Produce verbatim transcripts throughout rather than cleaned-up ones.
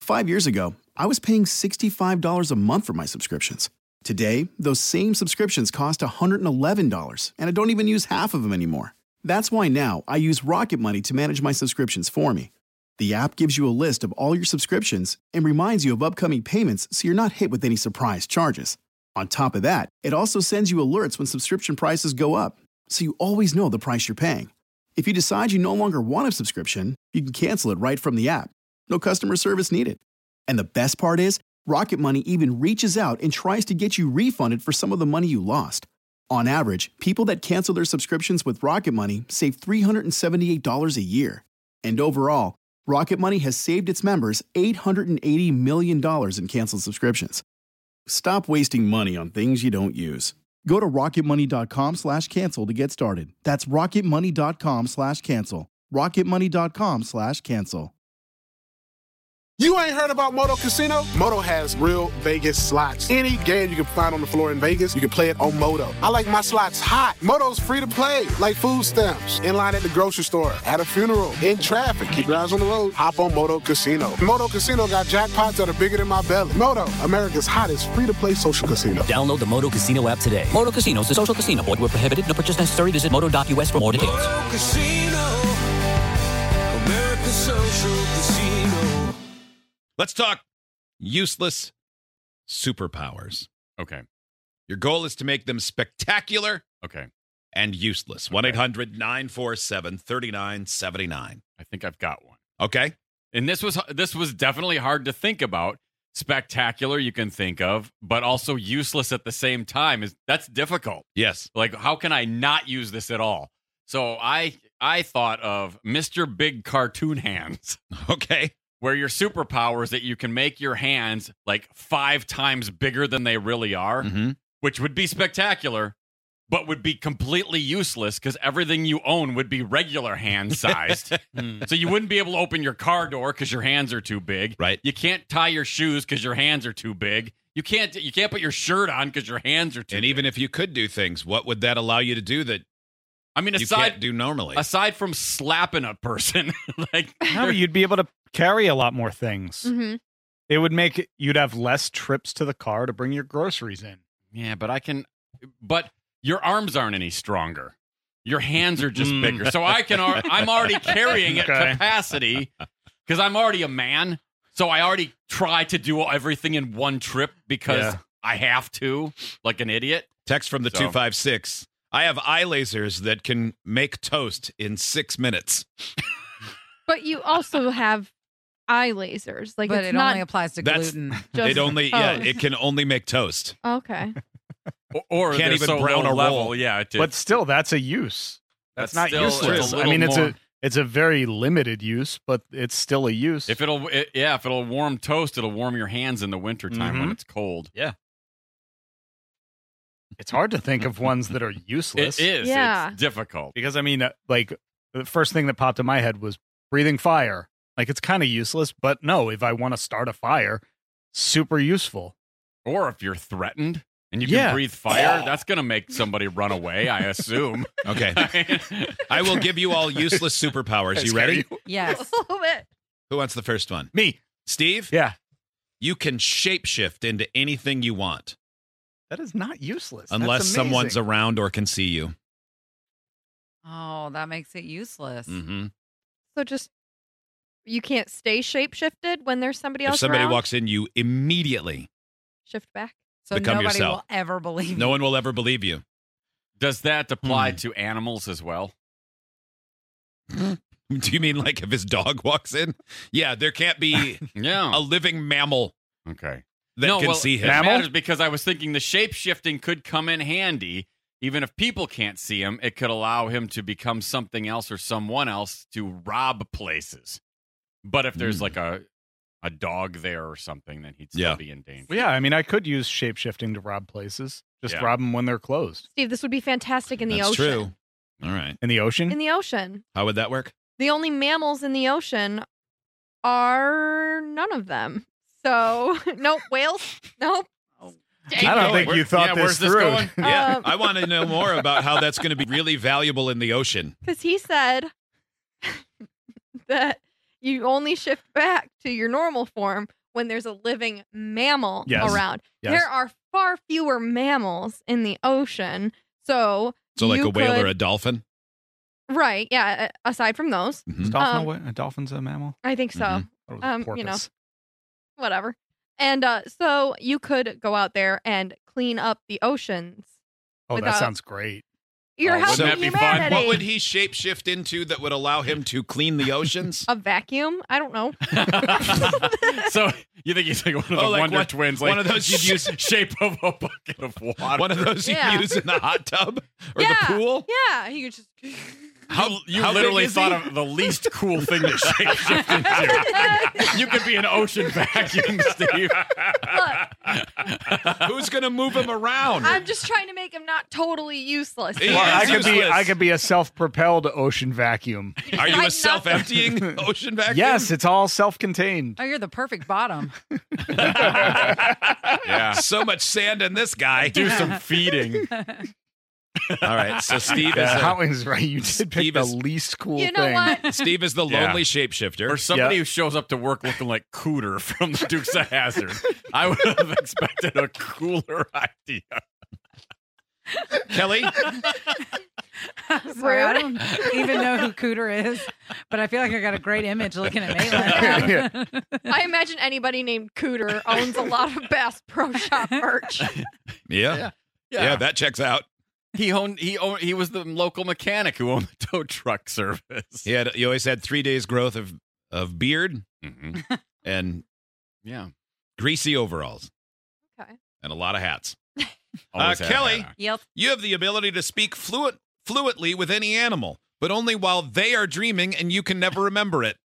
Five years ago, I was paying sixty-five dollars a month for my subscriptions. Today, those same subscriptions cost one hundred eleven dollars, and I don't even use half of them anymore. That's why now I use Rocket Money to manage my subscriptions for me. The app gives you a list of all your subscriptions and reminds you of upcoming payments so you're not hit with any surprise charges. On top of that, it also sends you alerts when subscription prices go up, so you always know the price you're paying. If you decide you no longer want a subscription, you can cancel it right from the app. No customer service needed. And the best part is, Rocket Money even reaches out and tries to get you refunded for some of the money you lost. On average, people that cancel their subscriptions with Rocket Money save three hundred seventy-eight dollars a year. And overall, Rocket Money has saved its members eight hundred eighty million dollars in canceled subscriptions. Stop wasting money on things you don't use. Go to rocketmoney.com slash cancel to get started. That's rocketmoney.com slash cancel. rocketmoney.com slash cancel. You ain't heard about Moto Casino? Moto has real Vegas slots. Any game you can find on the floor in Vegas, you can play it on Moto. I like my slots hot. Moto's free to play, like food stamps, in line at the grocery store, at a funeral, in traffic. Keep your eyes on the road. Hop on Moto Casino. Moto Casino got jackpots that are bigger than my belly. Moto, America's hottest free-to-play social casino. Download the Moto Casino app today. Moto Casino is a social casino. Void where prohibited. No purchase necessary. Visit moto dot u s for more details. Moto Casino, America's social casino. Let's talk useless superpowers. Okay. Your goal is to make them spectacular Okay. and useless. one eight hundred nine four seven three nine seven nine. I think I've got one. Okay. And this was this was definitely hard to think about. Spectacular you can think of, but also useless at the same time. Is that's difficult. Yes. Like, how can I not use this at all? So I I thought of Mister Big Cartoon Hands. Okay. Where your superpower is that you can make your hands like five times bigger than they really are, Mm-hmm. which would be spectacular, but would be completely useless because everything you own would be regular hand sized. So you wouldn't be able to open your car door because your hands are too big. Right. You can't tie your shoes because your hands are too big. You can't you can't put your shirt on because your hands are too And big. even if you could do things, what would that allow you to do that I mean, you aside can't do normally? aside from slapping a person, like No, you'd be able to carry a lot more things. Mm-hmm. It would make it, you'd have less trips to the car to bring your groceries in. yeah, but I can, but your arms aren't any stronger. Your hands are just Mm. bigger. So I can, al- I'm already carrying at Okay. capacity because I'm already a man. So I already try to do everything in one trip because Yeah. I have to, like an idiot. Text from the So- two five six. I have eye lasers that can make toast in six minutes. But you also have eye lasers. Like, But it's it not only applies to That's- gluten. just It only, yeah, toast. it can only make toast. Okay. Or, or Can't they're even so brown low a level. roll. Yeah, it, But still, that's a use. That's, That's not still- it's a useless. I little mean, it's more- a it's a very limited use, but it's still a use. if it'll, it, yeah, if it'll warm toast, it'll warm your hands in the wintertime when Mhm. it's cold. It's hard to think of ones that are useless. It is. Yeah. It's difficult. Because, I mean, uh, like, the first thing that popped in my head was breathing fire. Like, it's kind of useless, but no, if I want to start a fire, super useful. Or if you're threatened and you Yeah. can breathe fire, that's going to make somebody run away, I assume. Okay. I will give you all useless superpowers. You ready? Yes. A little bit. Who wants the first one? Me. Steve? Yeah. You can shapeshift into anything you want That is not useless. unless That's someone's amazing. around or can see you. Oh, that makes it useless. Mm-hmm. So just, you can't stay shape shifted when there's somebody If else somebody around? walks in, you immediately, Shift back. So Become nobody yourself. will ever believe no you. one will ever believe you. Does that apply Hmm. to animals as well? Do you mean like if his dog walks in? Yeah, there can't be Yeah. a living mammal Okay. that no, can well, see it him. Mammal? matters because I was thinking the shape shifting could come in handy. Even if people can't see him, it could allow him to become something else or someone else to rob places. But if there's Mm. like a a dog there or something, then he'd still Yeah. be in danger. Well, yeah, I mean, I could use shape shifting to rob places. Just Yeah. rob them when they're closed. Steve, this would be fantastic in the That's ocean. true. All right. In the ocean? In the ocean. How would that work? The only mammals in the ocean are none of them. So, nope. Whales? Nope. I don't going. think Where- you thought yeah, this where's this through. going? Yeah, Um, I want to know more about how that's going to be really valuable in the ocean. Because he said that you only shift back to your normal form when there's a living mammal Yes. around. Yes. There are far fewer mammals in the ocean. So, So like you a whale could- or a dolphin? Right. Yeah. a- Aside from those, Mhm. Is dolphin Um, a, wa- a dolphin's a mammal? I think so. Mhm. Or was it Um, you know. porpoise? Whatever. And uh, so you could go out there and clean up the oceans. Oh, without- that sounds great. You're Oh, wouldn't helping that be fun? humanity. What would he shapeshift into that would allow him to clean the oceans? A vacuum? I don't know. So you think he's like one of the Oh, like Wonder one- Twins, like one of those you'd use- shape of a bucket of water. One of those you Yeah. use in the hot tub or yeah. the pool? Yeah. He could just. How you you how big literally is thought he? of the least cool thing to shapeshift into. You could be an ocean vacuum, Steve. Who's going to move him around? I'm just trying to make him not totally useless. He Well, I is could be useless. I could be a self-propelled ocean vacuum. Are you Like a self-emptying ocean vacuum? Yes, it's all self-contained. Oh, you're the perfect bottom. Yeah. So much sand in this guy. Do some feeding. All right, so Steve is Yeah, a- Hot Wings, right? You did Steve pick the is- least cool You know thing. what? Steve is the Yeah. lonely shapeshifter. For somebody Yeah. who shows up to work looking like Cooter from the Dukes of Hazzard, I would have expected a cooler idea. Kelly, Sorry, I don't even know who Cooter is, but I feel like I got a great image looking at Maitland. I imagine anybody named Cooter owns a lot of Bass Pro Shop merch. yeah. yeah, that checks out. He owned. He owned. He was the local mechanic who owned the tow truck service. He had he always had three days growth of of beard Mhm. and Yeah. greasy overalls Okay. and a lot of hats. Always Uh, had Kelly. that. Yep. You have the ability to speak fluent fluently with any animal, but only while they are dreaming, and you can never remember it.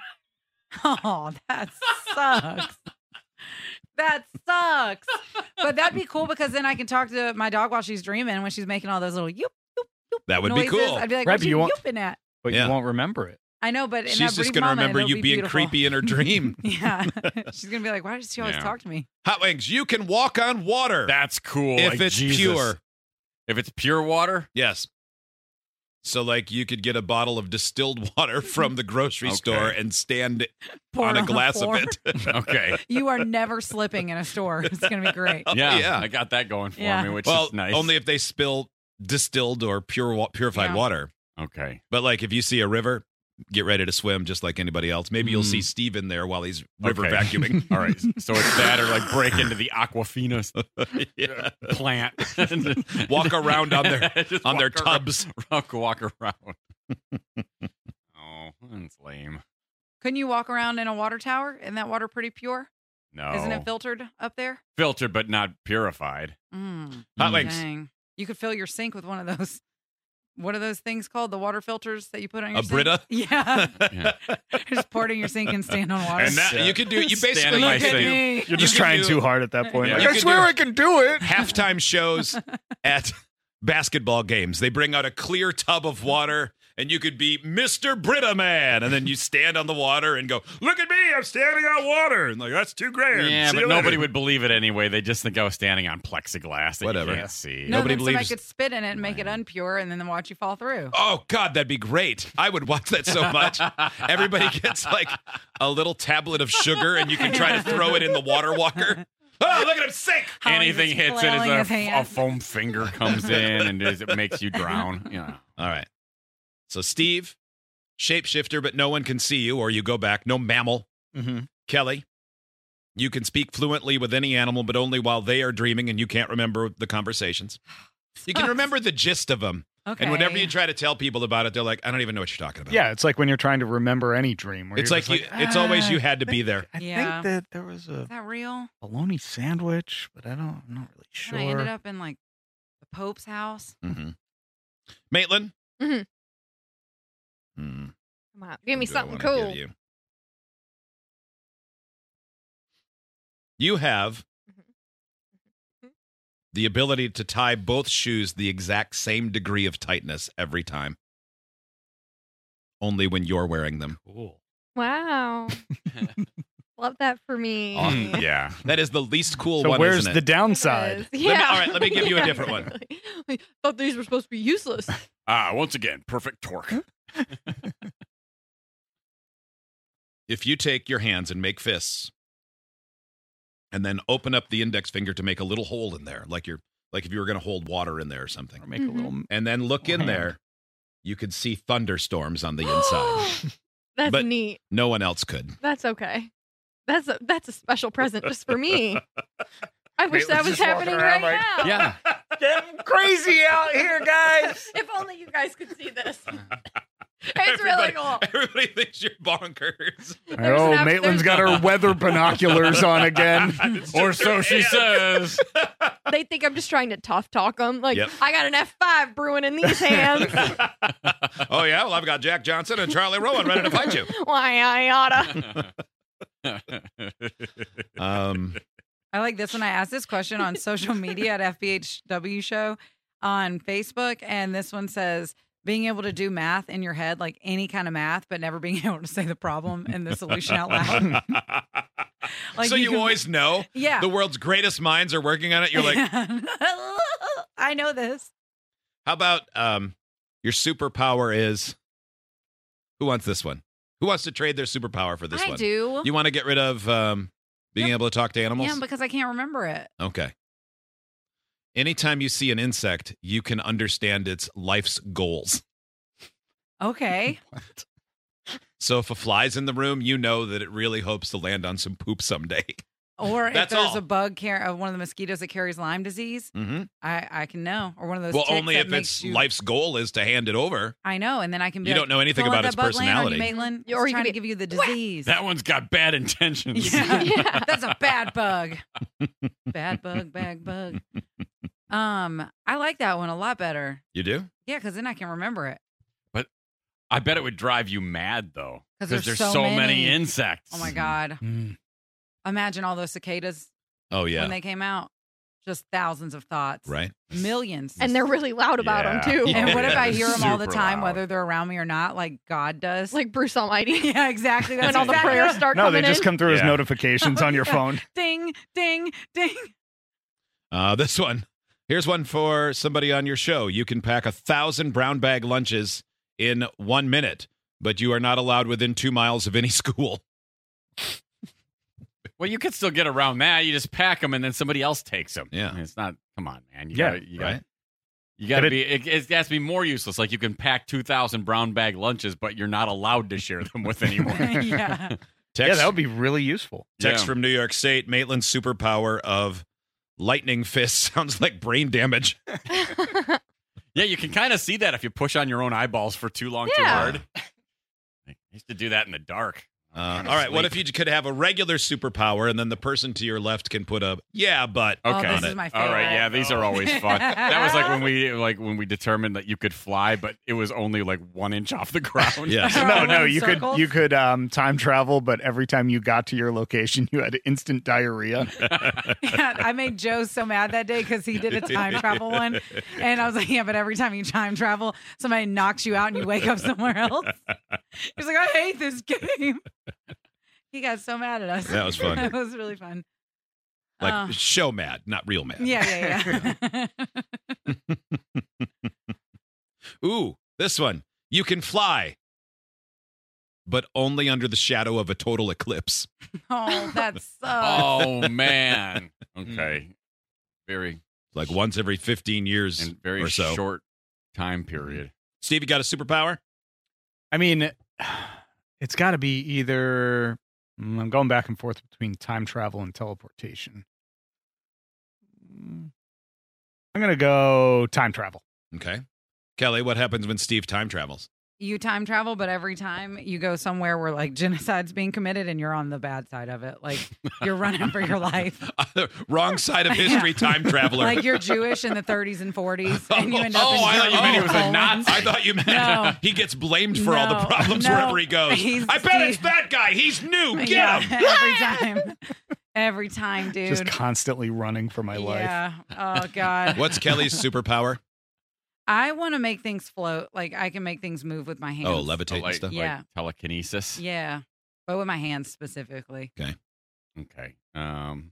Oh, that sucks. That sucks. But that'd be cool because then I can talk to my dog while she's dreaming when she's making all those little yoop, yoop, yoop That would be noises. cool. I'd be like, Right, what but you you won't- youping at? But Yeah. you won't remember it. I know, but in She's that just brief going to moment, remember it'll you be being beautiful. creepy in her dream. Yeah. She's going to be like, why does she always Yeah. talk to me? Hot Wings, you can walk on water That's cool. if like it's Jesus. pure. If it's pure water. Yes. So, like, you could get a bottle of distilled water from the grocery Okay. store and stand Pour on it a the glass of floor. it. Okay. You are never slipping in a store. It's going to be great. Yeah, yeah. I got that going for Yeah. me, which well, is nice. only if they spill distilled or pure wa- purified Yeah. water. okay. But, like, if you see a river, get ready to swim just like anybody else. Maybe you'll Mm. see Steve in there while he's river Okay. vacuuming. All right. So it's that or like break into the Aquafina Yeah. plant. Walk around on their Just on their walk around- tubs. Walk, walk around. Oh, that's lame. Couldn't you walk around in a water tower? Isn't that water pretty pure? No. Isn't it filtered up there? filtered but not purified? Mm, Hot Wings. dang. You could fill your sink with one of those. What are those things called? The water filters that you put on your A sink? Brita? Yeah. Yeah. Just pour it in your sink and stand on water. And that, Yeah. you could do, you Stand basically in my you Look could at sink. do me. You're You just could trying do- too hard at that point. Yeah. Like, You I could swear do- I can do it. halftime shows at basketball games. They bring out a clear tub of water, and you could be Mister Brita Man, and then you stand on the water and go, "Look at me, I'm standing on water," and like that's two grand. Yeah, See but you nobody later. would believe it anyway. They just think I was standing on plexiglass that Whatever. you can't see. no, Nobody then somebody believes- could spit in it and make it unpure and then watch you fall through. Oh God, that'd be great. I would watch that so much. Everybody gets like a little tablet of sugar, and you can try to throw it in the water walker. Oh, look at him sink! Holly's Anything just hits it flailing as his a, a hand. foam finger comes in and is- it makes you drown. Yeah. All right. So Steve, shapeshifter, but no one can see you, or you go back. No mammal. Mm-hmm. Kelly, you can speak fluently with any animal, but only while they are dreaming, and you can't remember the conversations. You can remember the gist of them. Okay. And whenever you try to tell people about it, they're like, I don't even know what you're talking about. Yeah, it's like when you're trying to remember any dream. Where It's you're like, just you, it's always you had to be there. I Yeah. think that there was a Is that real? bologna sandwich, but I don't. I'm not really sure. I ended up in like the Pope's house. Mm-hmm. Maitland? Mhm. Hmm. Come on, give me What do I something wanna give cool. You? you have the ability to tie both shoes the exact same degree of tightness every time. Only when you're wearing them. Cool. Wow. Love that for me. Mm, yeah. That is the least cool So one, where's isn't the it? downside? It is. me- Yeah. all right, let me give you a different one. I thought these were supposed to be useless. Ah, once again, perfect torque. If you take your hands and make fists and then open up the index finger to make a little hole in there, like you're like if you were going to hold water in there or something. Or make a little. And then look in hand. there. You could see thunderstorms on the inside. That's But- neat. No one else could. That's okay. That's a that's a special present just for me. I wish Maitland's that was just walking happening around right like- now. Yeah. Getting crazy out here, guys. If only you guys could see this. It's Everybody, really cool. everybody thinks you're bonkers. There's Oh, an app- Maitland's there's- got her weather binoculars on again. Or so she says. They think I'm just trying to tough talk them. Like, Yep. I got an F five brewing in these hands. Oh, yeah? Well, I've got Jack Johnson and Charlie Rowan ready to fight you. Why I oughta. Um, I like this one. I asked this question on social media at F B H W Show on Facebook, and this one says being able to do math in your head, like any kind of math, but never being able to say the problem and the solution out loud. Like so you, can- always know Yeah. the world's greatest minds are working on it. You're like, I know this. how about um, your superpower is? Who wants this one? Who wants to trade their superpower for this I one? do. You want to get rid of um, being Yep. able to talk to animals? Yeah, because I can't remember it. Okay. Anytime you see an insect, you can understand its life's goals. Okay. So if a fly's in the room, you know that it really hopes to land on some poop someday. Or if That's there's all. a bug, car- uh, one of the mosquitoes that carries Lyme disease, Mm-hmm. I, I can know. Or one of those. Well, ticks only that if makes its you- life's goal is to hand it over. I know, and then I can be You like, don't know anything "Don't about let its that bug land on you, personality." Maitland. Or It's you trying could to be- give you the disease. That one's got bad intentions. Yeah. yeah, that's a bad bug. Bad bug, bad bug. Um, I like that one a lot better. You do? Yeah, because then I can remember it. I bet it would drive you mad, though. 'Cause Because there's there's so so many. many. insects. Oh my god! Mm. Imagine all those cicadas Oh, yeah. when they came out. Just thousands of thoughts, Right. millions. And they're really loud about Yeah. them, too. And what if I hear them all the Super time, loud. whether they're around me or not, like God does? Like Bruce Almighty. yeah, exactly. That's when all the exactly prayers what- start No, they coming just in. come through as Yeah. notifications on your Yeah. phone. Ding, ding, ding. Uh, this one. Here's one for somebody on your show. You can pack a thousand brown bag lunches in one minute, but you are not allowed within two miles of any school. Well, you could still get around that. You just pack them, and then somebody else takes them. Yeah. It's not. Come on, man. You Yeah, gotta, you right. Gotta, you got to But be. It, it has to be more useless. Like you can pack two thousand brown bag lunches, but you're not allowed to share them with anyone. yeah. Text, Yeah, that would be really useful. text Yeah. from New York State. Maitland's superpower of lightning fist sounds like brain damage. Yeah, you can kind of see that if you push on your own eyeballs for too long, too Yeah. hard. I used to do that in the dark. Uh, all right. What if you could have a regular superpower and then the person to your left can put a yeah, but Oh, Okay. this on is it? my All right, favorite. yeah, these are always fun. That was like when we like when we determined that you could fly, but it was only like one inch off the ground. Yes. Are No, all no, in you circles? could you could um, time travel, but every time you got to your location, you had instant diarrhea. Yeah, I made Joe so mad that day because he did a time travel one. And I was like, yeah, but every time you time travel, somebody knocks you out and you wake up somewhere else. He's like, I hate this game. He got so mad at us. That was fun. It was really fun. Like Uh, show mad, not real mad. yeah, yeah, yeah. Ooh, this one. You can fly, but only under the shadow of a total eclipse. Oh, that sucks. Oh man. Okay. Very Like once every fifteen years and very or so. short time period. Steve, you got a superpower? I mean, it's got to be either. mm, I'm going back and forth between time travel and teleportation. Mm, I'm gonna go time travel. Okay. Kelly, what happens when Steve time travels? You time travel, but every time you go somewhere where like genocide's being committed and you're on the bad side of it. Like you're running for your life. Wrong side of history, time traveler. Like you're Jewish in the thirties and forties and you end up Oh, in I thought you meant he was a Poland. Nazi. I thought you meant No. he gets blamed for all the No, problems no. wherever he goes. He's I bet Steve. it's that guy. He's new. Get Yeah, him. every time. Every time, dude. Just constantly running for my life. Yeah. Oh God. What's Kelly's superpower? I want to make things float. Like I can make things move with my hands. Oh, levitate Oh, and like, stuff. like Yeah. telekinesis. Yeah. But with my hands specifically. Okay. Um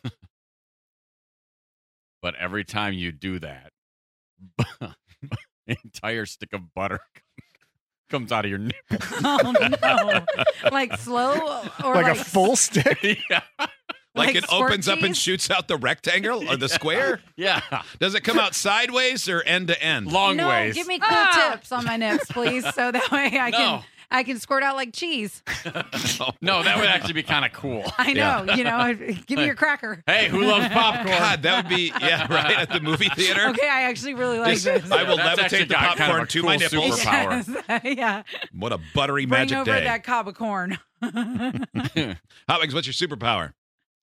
but every time you do that, an entire stick of butter comes out of your nipple. Oh no. Like slow or Like, like a full stick. Yeah. Like, Like it squirt opens up and cheese? shoots out the rectangle or the square? Yeah. Does it come out sideways or end to end? Long no, ways. give me cool Ah. tips on my nips, please, so that way I No. can I can squirt out like cheese. No, that would actually be kind of cool. I know, you know. Give me your cracker. Hey, who loves popcorn? God, that would be, yeah, right, at the movie theater. Okay, I actually really like Just- this. I will That's actually levitate the got kind of popcorn a to cool my nipples. superpower. Yes, yeah. What a buttery Bring magic over day. that cob of corn. Hot Wings, what's your superpower?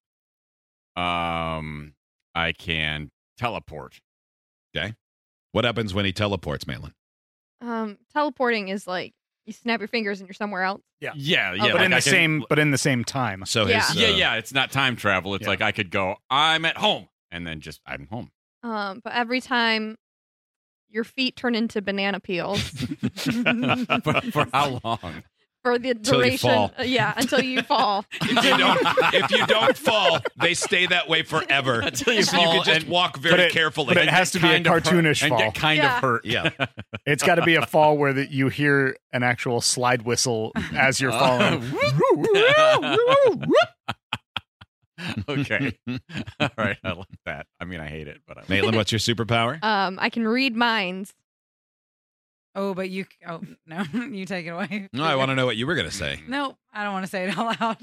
Um, I can teleport. What happens when he teleports, Malin? Um, teleporting is like you snap your fingers and you're somewhere else. Yeah. Yeah, yeah. Okay. But like in I the can- same, but in the same time. So Yeah. his, uh, Yeah, yeah. It's not time travel. It's Yeah. like I could go, I'm at home, and then just I'm home. Um, but every time your feet turn into banana peels for, for how long? for the Till you duration, fall. uh, yeah, until you fall. If you don't, if you don't fall, they stay that way forever. Until you so fall you can just and- walk very But it- carefully. but it has to be a Kind of hurt- cartoonish and fall. get kind Yeah. of hurt. yeah. It's got to be a fall where that you hear an actual slide whistle as you're falling. Okay. All right. I like that. I mean, I hate it, but I like Maitland, what's your superpower? Um, I can read minds. Oh, but you. Oh no, you take it away. No, I want to know what you were going to say. No, I don't want to say it out loud.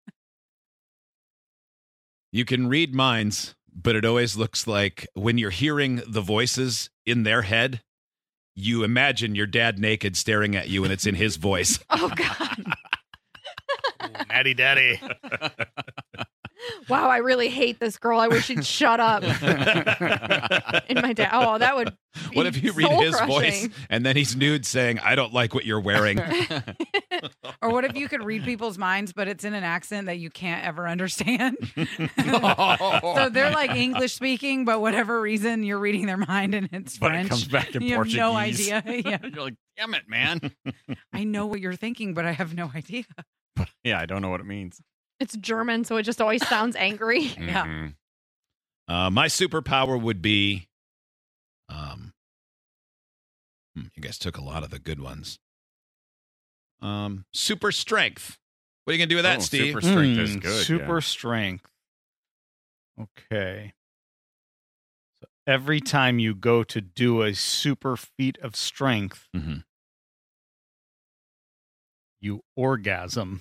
You can read minds, but it always looks like when you're hearing the voices in their head, you imagine your dad naked staring at you and it's in his voice. Oh God! Natty daddy. Wow, I really hate this girl. I wish she'd shut up. And my dad. Oh, that would. Be What if you read his voice soul-crushing. and then he's nude saying, I don't like what you're wearing? Or what if you could read people's minds, but it's in an accent that you can't ever understand? So they're like English speaking, but whatever reason you're reading their mind and it's But it French. comes back in you Portuguese. have no idea. Yeah, You're like, damn it, man. I know what you're thinking, but I have no idea. Yeah, I don't know what it means. It's German, so it just always sounds angry. Yeah. Mhm. Uh, my superpower would be, um, hmm, you guys took a lot of the good ones. Um, super strength. What are you gonna do with that, Oh, Steve? super strength is Hmm, good. Super yeah. strength. Okay. So every time you go to do a super feat of strength, Mhm. you orgasm.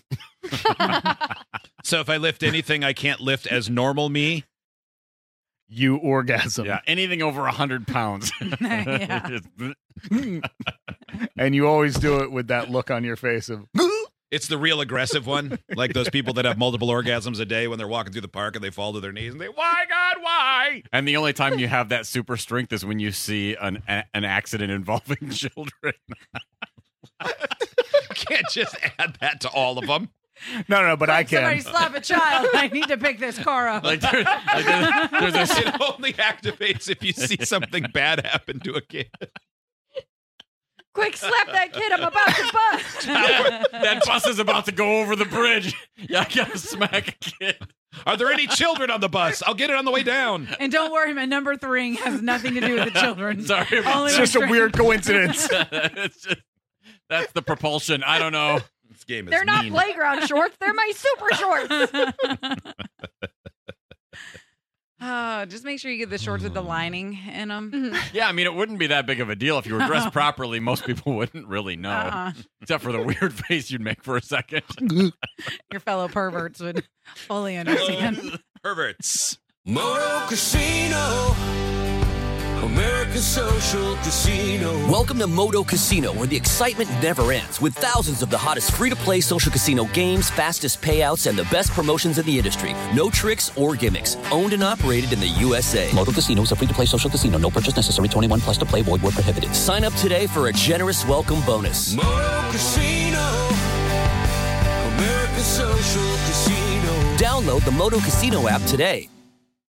So if I lift anything I can't lift as normal me, You orgasm. Yeah, anything over one hundred pounds. Yeah. And you always do it with that look on your face of, it's the real aggressive one, like those people that have multiple orgasms a day when they're walking through the park and they fall to their knees and they, why God, why? And the only time you have that super strength is when you see an a, an accident involving children. You can't just add that to all of them. no, no, but I Somebody can. slap a child. I need to pick this car up. Like, there, like there- there's a, It only activates if you see something bad happen to a kid. Quick, slap that kid. I'm about to bust. yeah, that bus is about to go over the bridge. Yeah, I gotta smack a kid. Are there any children on the bus? I'll get it on the way down. And don't worry, my number three has nothing to do with the children. Sorry about Only It's just a with weird coincidence. it's just, that's the propulsion. I don't know. This game is They're not mean. playground shorts. They're my super shorts. Uh, just make sure you get the shorts with the lining in them. Yeah, I mean, it wouldn't be that big of a deal if you were dressed properly. Most people wouldn't really know, Uh-uh. except for the weird face you'd make for a second. Your fellow perverts would fully understand. Perverts. Moto Casino, America's social casino. Welcome to Moto Casino, where the excitement never ends, with thousands of the hottest free-to-play social casino games, fastest payouts, and the best promotions in the industry. No tricks or gimmicks. Owned and operated in the U S A. Moto Casino is a free-to-play social casino. No purchase necessary. twenty-one plus to play. Void where prohibited. Sign up today for a generous welcome bonus. Moto Casino, America's social casino. Download the Moto Casino app today.